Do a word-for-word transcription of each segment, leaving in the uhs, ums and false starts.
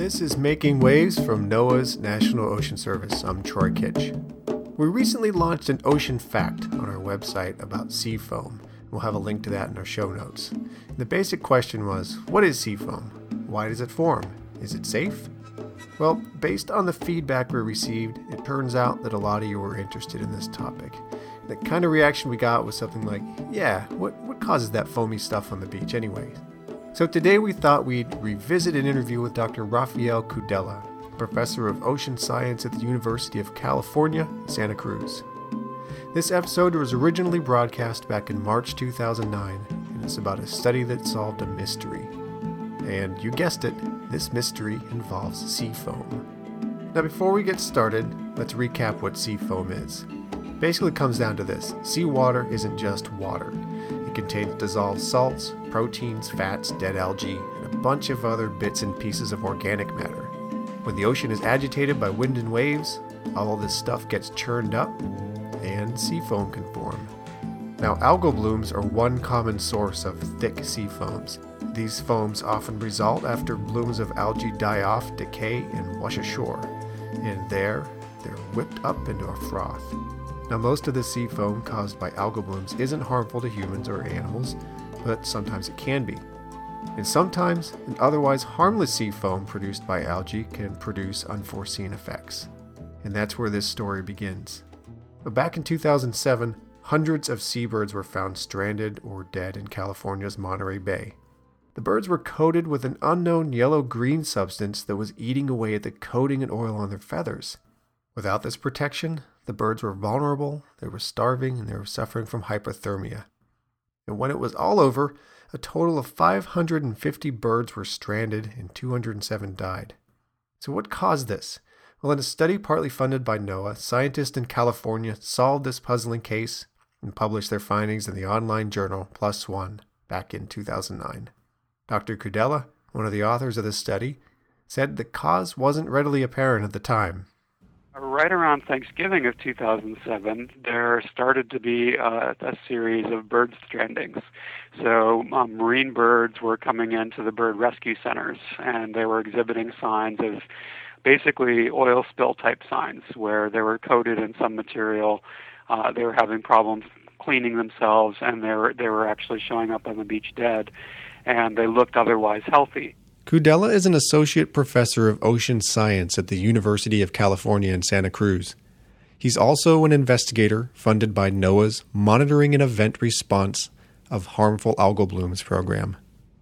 This is Making Waves from NOAA's National Ocean Service. I'm Troy Kitch. We recently launched an ocean fact on our website about sea foam. We'll have a link to that in our show notes. And the basic question was, what is sea foam? Why does it form? Is it safe? Well, based on the feedback we received, it turns out that a lot of you were interested in this topic. The kind of reaction we got was something like, yeah, what, what causes that foamy stuff on the beach anyway? So today we thought we'd revisit an interview with Doctor Rafael Cudella, professor of ocean science at the University of California, Santa Cruz. This episode was originally broadcast back in March two thousand nine, and it's about a study that solved a mystery. And you guessed it, this mystery involves sea foam. Now before we get started, let's recap what sea foam is. Basically it comes down to this: seawater isn't just water. It contains dissolved salts, proteins, fats, dead algae, and a bunch of other bits and pieces of organic matter. When the ocean is agitated by wind and waves, all of this stuff gets churned up, and sea foam can form. Now, algal blooms are one common source of thick sea foams. These foams often result after blooms of algae die off, decay, and wash ashore. And there, they're whipped up into a froth. Now, most of the sea foam caused by algal blooms isn't harmful to humans or animals, but sometimes it can be. And sometimes an otherwise harmless sea foam produced by algae can produce unforeseen effects. And that's where this story begins. But back in two thousand seven, hundreds of seabirds were found stranded or dead in California's Monterey Bay. The birds were coated with an unknown yellow-green substance that was eating away at the coating and oil on their feathers. Without this protection, the birds were vulnerable, they were starving, and they were suffering from hypothermia. And when it was all over, a total of five hundred fifty birds were stranded and two hundred seven died. So what caused this? Well, in a study partly funded by NOAA, scientists in California solved this puzzling case and published their findings in the online journal PLOS ONE back in two thousand nine. Doctor Cudella, one of the authors of this study, said the cause wasn't readily apparent at the time. Right around Thanksgiving of two thousand seven, there started to be uh, a series of bird strandings. So um, marine birds were coming into the bird rescue centers, and they were exhibiting signs of basically oil spill type signs where they were coated in some material. Uh, they were having problems cleaning themselves, and they were, they were actually showing up on the beach dead, and they looked otherwise healthy. Cudella is an associate professor of ocean science at the University of California in Santa Cruz. He's also an investigator funded by NOAA's Monitoring and Event Response of Harmful Algal Blooms program.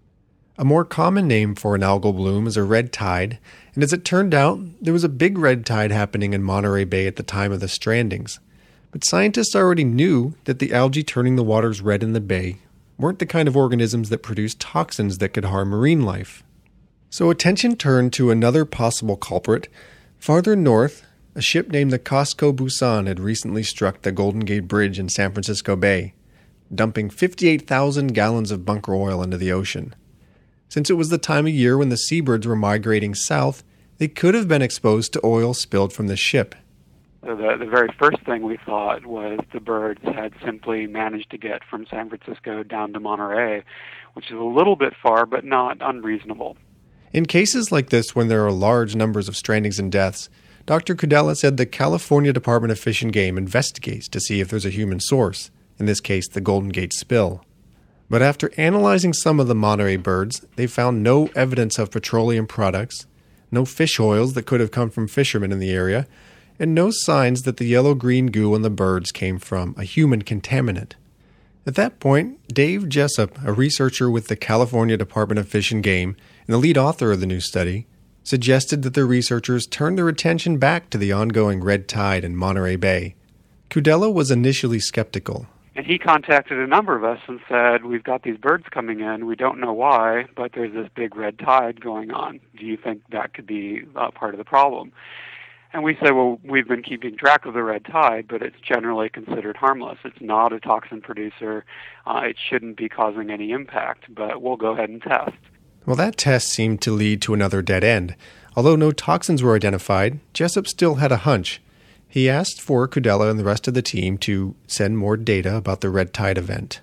A more common name for an algal bloom is a red tide, and as it turned out, there was a big red tide happening in Monterey Bay at the time of the strandings. But scientists already knew that the algae turning the waters red in the bay weren't the kind of organisms that produced toxins that could harm marine life. So attention turned to another possible culprit. Farther north, a ship named the COSCO Busan had recently struck the Golden Gate Bridge in San Francisco Bay, dumping fifty-eight thousand gallons of bunker oil into the ocean. Since it was the time of year when the seabirds were migrating south, they could have been exposed to oil spilled from the ship. So the, the very first thing we thought was the birds had simply managed to get from San Francisco down to Monterey, which is a little bit far, but not unreasonable. In cases like this, when there are large numbers of strandings and deaths, Doctor Cudella said the California Department of Fish and Game investigates to see if there's a human source, in this case the Golden Gate spill. But after analyzing some of the Monterey birds, they found no evidence of petroleum products, no fish oils that could have come from fishermen in the area, and no signs that the yellow-green goo on the birds came from a human contaminant. At that point, Dave Jessup, a researcher with the California Department of Fish and Game and the lead author of the new study, suggested that the researchers turn their attention back to the ongoing red tide in Monterey Bay. Cudella was initially skeptical. And he contacted a number of us and said, we've got these birds coming in, we don't know why, but there's this big red tide going on. Do you think that could be uh, part of the problem? And we said, well, we've been keeping track of the red tide, but it's generally considered harmless. It's not a toxin producer. Uh, it shouldn't be causing any impact, but we'll go ahead and test. Well, that test seemed to lead to another dead end. Although no toxins were identified, Jessup still had a hunch. He asked for Cudella and the rest of the team to send more data about the red tide event.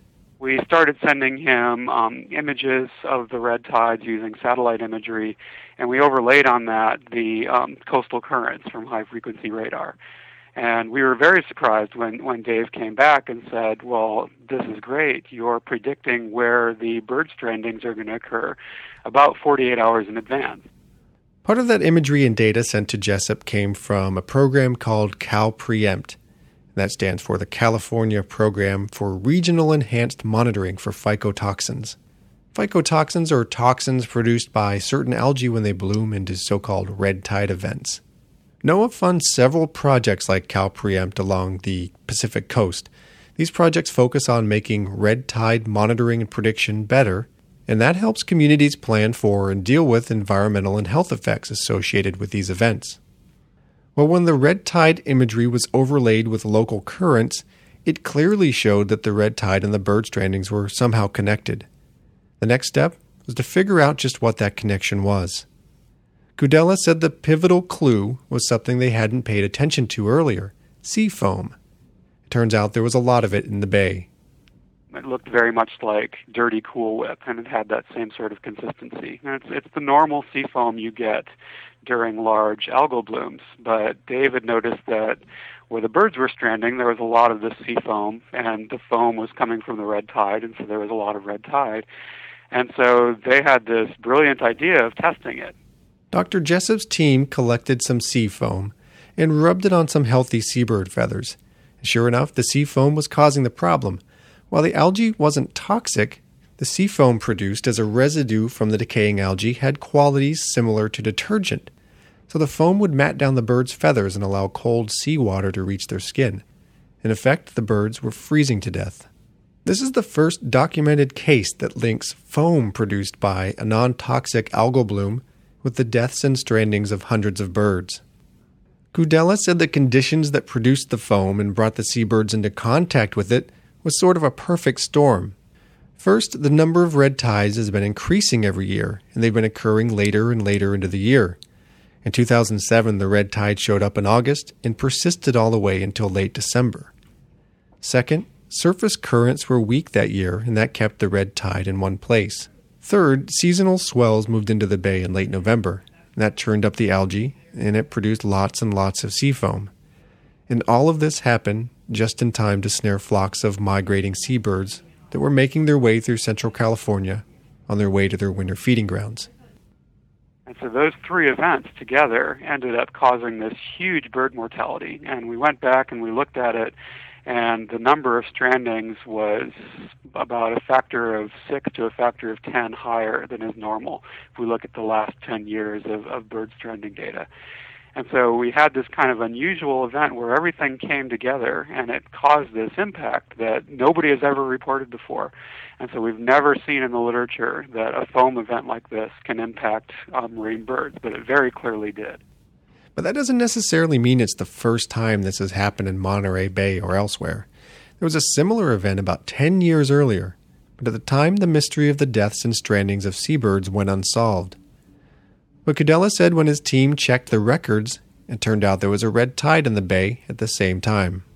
we started sending him um, images of the red tides using satellite imagery, and we overlaid on that the um, coastal currents from high-frequency radar. And we were very surprised when, when Dave came back and said, well, this is great. You're predicting where the bird strandings are going to occur about forty-eight hours in advance. Part of that imagery and data sent to Jessup came from a program called CalPreempt. That stands for the California Program for Regional Enhanced Monitoring for Phycotoxins. Phycotoxins are toxins produced by certain algae when they bloom into so-called red tide events. NOAA funds several projects like CalPreempt along the Pacific coast. These projects focus on making red tide monitoring and prediction better, and that helps communities plan for and deal with environmental and health effects associated with these events. Well, when the red tide imagery was overlaid with local currents, it clearly showed that the red tide and the bird strandings were somehow connected. The next step was to figure out just what that connection was. Kudela said the pivotal clue was something they hadn't paid attention to earlier, sea foam. It turns out there was a lot of it in the bay. It looked very much like dirty Cool Whip, and it had that same sort of consistency. And it's, it's the normal sea foam you get during large algal blooms, but David noticed that where the birds were stranding, there was a lot of this sea foam, and the foam was coming from the red tide, and so there was a lot of red tide. And so they had this brilliant idea of testing it. Doctor Jessup's team collected some sea foam and rubbed it on some healthy seabird feathers. Sure enough, the sea foam was causing the problem. While the algae wasn't toxic, the sea foam produced as a residue from the decaying algae had qualities similar to detergent. So the foam would mat down the birds' feathers and allow cold seawater to reach their skin. In effect, the birds were freezing to death. This is the first documented case that links foam produced by a non-toxic algal bloom with the deaths and strandings of hundreds of birds. Kudela said the conditions that produced the foam and brought the seabirds into contact with it was sort of a perfect storm. First, the number of red tides has been increasing every year, and they've been occurring later and later into the year. In two thousand seven, the red tide showed up in August and persisted all the way until late December. Second, surface currents were weak that year, and that kept the red tide in one place. Third, seasonal swells moved into the bay in late November. That churned up the algae, and it produced lots and lots of sea foam. And all of this happened just in time to snare flocks of migrating seabirds that were making their way through Central California on their way to their winter feeding grounds. And so those three events together ended up causing this huge bird mortality. And we went back and we looked at it, and the number of strandings was about a factor of six to a factor of ten higher than is normal if we look at the last ten years of, of bird stranding data. And so we had this kind of unusual event where everything came together, and it caused this impact that nobody has ever reported before. And so we've never seen in the literature that a foam event like this can impact um, marine birds, but it very clearly did. But that doesn't necessarily mean it's the first time this has happened in Monterey Bay or elsewhere. There was a similar event about ten years earlier, but at the time the mystery of the deaths and strandings of seabirds went unsolved. But Kudela said when his team checked the records, it turned out there was a red tide in the bay at the same time.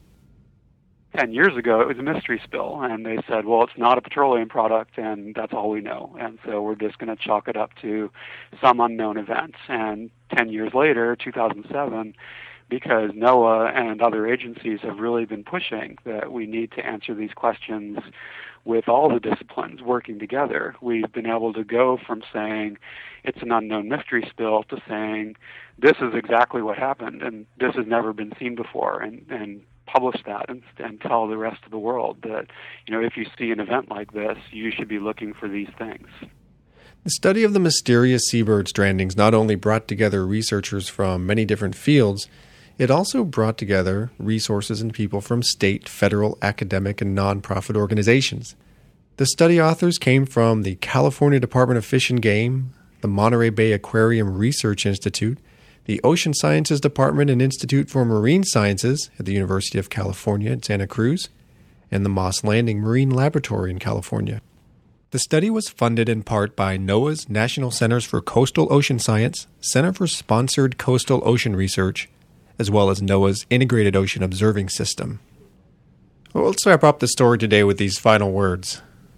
Ten years ago, it was a mystery spill, and they said, well, it's not a petroleum product, and that's all we know. And so we're just going to chalk it up to some unknown event. And ten years later, two thousand seven, because NOAA and other agencies have really been pushing that we need to answer these questions with all the disciplines working together, we've been able to go from saying it's an unknown mystery spill to saying this is exactly what happened, and this has never been seen before, and, and publish that and, and tell the rest of the world that, you know, if you see an event like this, you should be looking for these things. The study of the mysterious seabird strandings not only brought together researchers from many different fields, it also brought together resources and people from state, federal, academic, and nonprofit organizations. The study authors came from the California Department of Fish and Game, the Monterey Bay Aquarium Research Institute, the Ocean Sciences Department and Institute for Marine Sciences at the University of California at Santa Cruz, and the Moss Landing Marine Laboratory in California. The study was funded in part by NOAA's National Centers for Coastal Ocean Science, Center for Sponsored Coastal Ocean Research, as well as NOAA's Integrated Ocean Observing System. Well, let's wrap up the story today with these final words.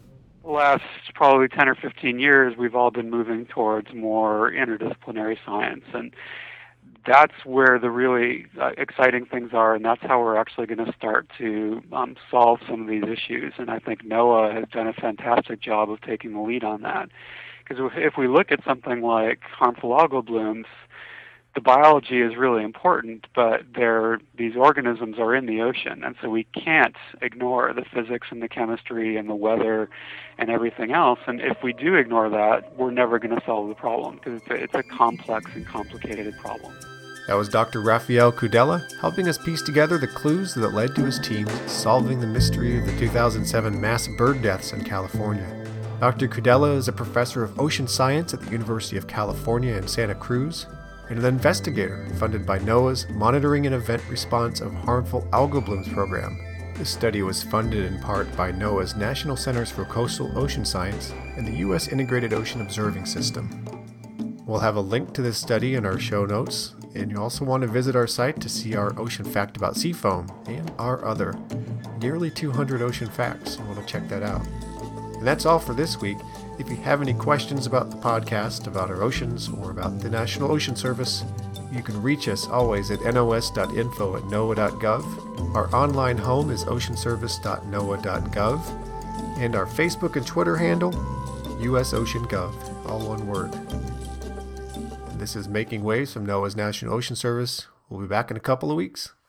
last probably ten or fifteen years, we've all been moving towards more interdisciplinary science. And that's where the really uh, exciting things are, and that's how we're actually going to start to um, solve some of these issues. And I think NOAA has done a fantastic job of taking the lead on that. Because if we look at something like harmful algal blooms, the biology is really important, but they're, these organisms are in the ocean, and so we can't ignore the physics and the chemistry and the weather and everything else. And if we do ignore that, we're never going to solve the problem, because it's a, it's a complex and complicated problem. That was Doctor Rafael Kudela helping us piece together the clues that led to his team solving the mystery of the two thousand seven mass bird deaths in California. Doctor Kudela is a professor of ocean science at the University of California in Santa Cruz and an investigator funded by NOAA's Monitoring and Event Response of Harmful Algal Blooms program. This study was funded in part by NOAA's National Centers for Coastal Ocean Science and the U S Integrated Ocean Observing System. We'll have a link to this study in our show notes, and you also want to visit our site to see our ocean fact about seafoam and our other nearly two hundred ocean facts. You want to check that out. And that's all for this week. If you have any questions about the podcast, about our oceans, or about the National Ocean Service, you can reach us always at nos dot info at noaa dot gov. Our online home is ocean service dot noaa dot gov, and our Facebook and Twitter handle, U S Ocean Gov, all one word. This is Making Waves from NOAA's National Ocean Service. We'll be back in a couple of weeks.